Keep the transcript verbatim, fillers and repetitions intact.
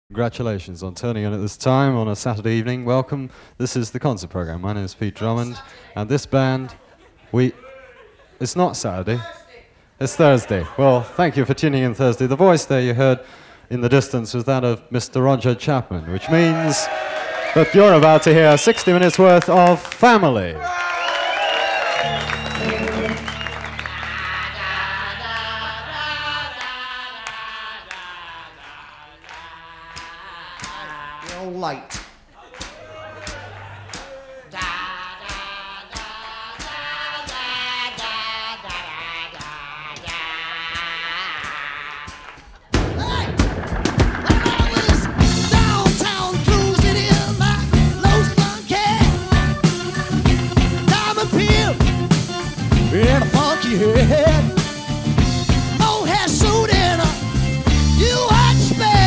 Congratulations on turning in at this time on a Saturday evening. Welcome. This is the concert program. My name is Pete Drummond, and this band, we... It's not Saturday. It's Thursday. Well, thank you for tuning in Thursday. The voice there you heard in the distance was that of Mister Roger Chapman, which means that you're about to hear sixty minutes worth of Family. Light.